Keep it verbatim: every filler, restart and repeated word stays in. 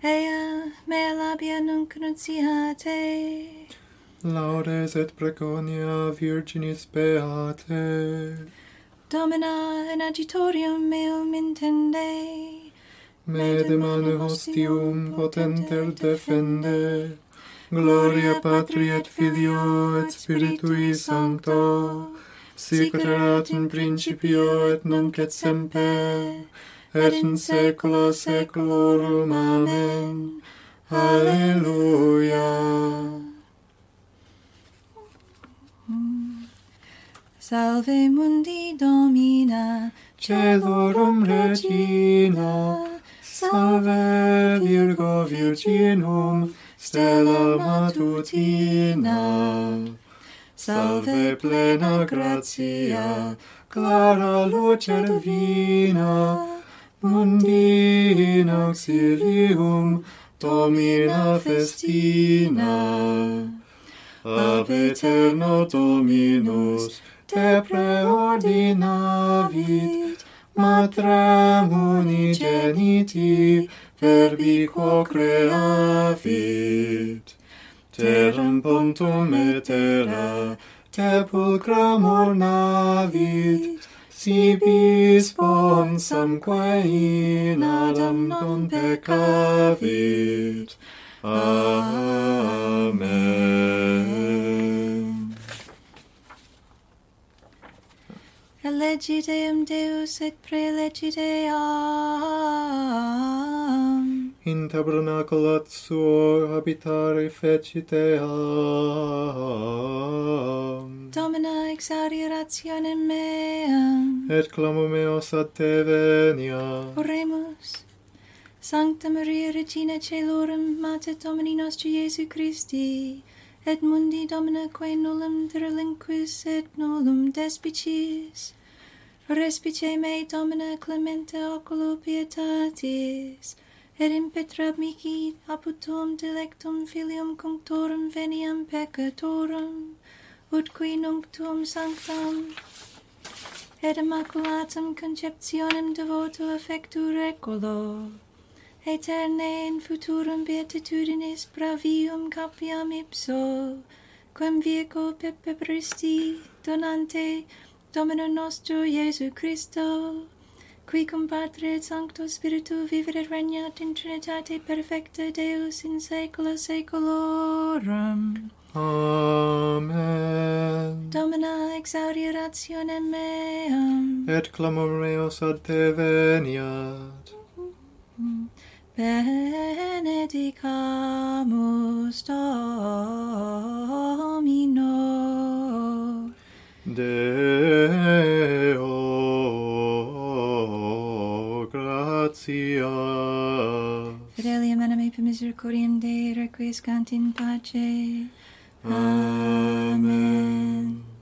ea mea labia nunc nuntiate. Laudes et preconia Virginis Beate. Domina in agitorium meum intende. Me de mane hostium potenter defende. Gloria Patri et Filio et Spiritui Sancto, sic ut erat in principio et nunc et semper, et in saecula saeculorum. Amen. Alleluia. Salve mundi Domina, Celorum Regina, salve Virgo Virginum, stella matutina. Salve plena gratia, clara luce divina, mundi in auxilium Domina festina. Ab aeterno Dominus te preordinavit, matrem unigeniti verbi quo creavit. Terram pontum et terra te pulcram ornavit, sibis bonsamque in Adam non peccavit. Amen. Elegit eum Deus et prelegit eam. In tabernaculat suo habitare fecit eam. Domina exaudi rationem meam. Et clamo meos ad te venia. Oremus. Sancta Maria Regina Caelorum, Mater Domini nostri Iesu Christi, et mundi Domina quae nullum derelinquis et nullum despicis, respice me Domina clemente oculo pietatis, et impetra mihi apud tuum delectum filium cunctorum veniam peccatorum, ut qui nunc tuum sanctam, et immaculatum conceptionem devoto affectu reculo, aeterne in futurum beatitudinis bravium capiam ipso, quem vico pepebristi donante Domino nostro Iesu Christo, qui cum Patre et Sancto Spiritu vivit et regnat in Trinitate perfecta Deus in saecula saeculorum. Amen. Domina exaudi rationem meam. Et clamor meos ad te veniat. Benedicamus Domino. Deo gratia. Fidelium anime per misericordiam Dei requiescant in pace. Amen.